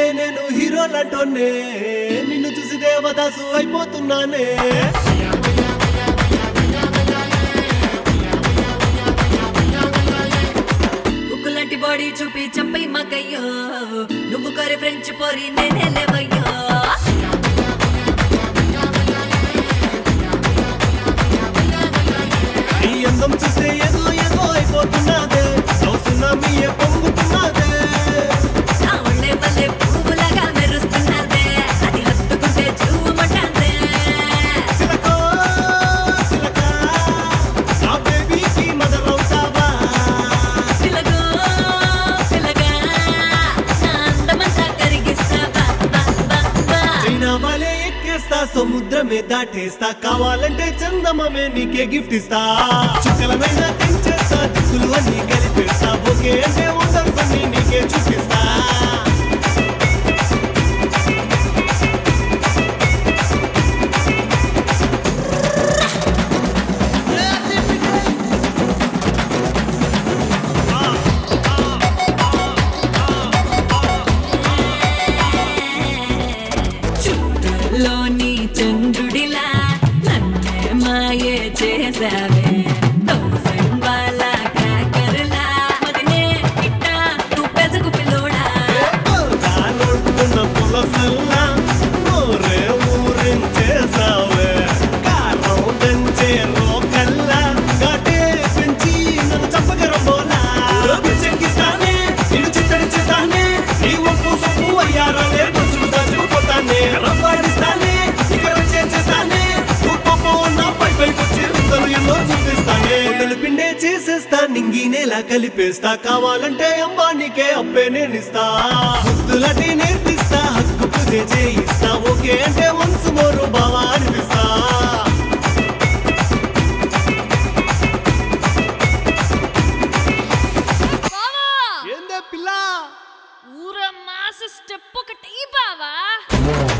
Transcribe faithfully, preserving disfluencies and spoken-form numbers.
నేను హీరోలంటోనే నిన్ను చూసి దేవదాసు అయిపోతున్నానే ఉక్కులాంటి బాడీ చూపి చంపై మగయ్యో నువ్వు కోరే ఫ్రెంచ్ పోరి నేనే లేవయ్యో ఈ అందం చూస్తే ఏదో ఏదో అయిపోతున్నదే సునామీ పొంగుతున్నదే నా ఒళ్ళే మల్లె పువ్వులాగా మెరుస్తున్నదే అది హత్తుకుంటే జూమటందే సిలకా సిలకా నా బేబీకి మదర్ అవుతావా పిలగో పిలగా నా అందమంతా కరిగిస్తావా బా బా బా చైనా వాలే ఎక్కేస్తా సముద్రమే దాటేస్తా కావాలంటే చందమమే నీకే గిఫ్ట్ ఇస్తా చుక్కలమైన తెంచేస్తా దిక్కులు అన్ని కలిపేస్తా ఓకే అంటే వండర్స్ అన్ని నీకే చూపిస్తా చుట్టూలోని చంద్రుడిలా నన్నే మాయే చేసావే థౌసండ్ వాళ్ళ క్రాకర్లా మదినే ఇట్ట నువ్వు పెసకు పిల్లోడా కానొట్టున్న పులసల్లా నోరే ఊరించేసావే కారం దంచే రోకల్లా ఘాటే పెంచి నన్ను చంపగరంబోలా చెక్కిస్తానే ఇడు చిత్తడి చేస్తానే ఈ ఒప్పు సొప్పు అయ్యారాలే మనుషులు దాచుకుపోతానే రవ్వాడిస్తానే ఇక చేస్తానే ఉప్పు నా పై పైకొచ్చి రుద్దలు ఎన్నో చూపిస్తానే ఉండలు పిండే చేసేస్తా నింగినేలా కలిపేస్తా కావాలంటే అంబానీకే అప్పే నేనిస్తా హద్దులటి నేర్పిస్తా హక్కు పూజ చేయిస్తా ఓకే అంటే వన్స్ మోరు బావా అనిపిస్తా బావా ఏందే పిల్ల ఊర మాస స్టెప్ ఒకటి బావా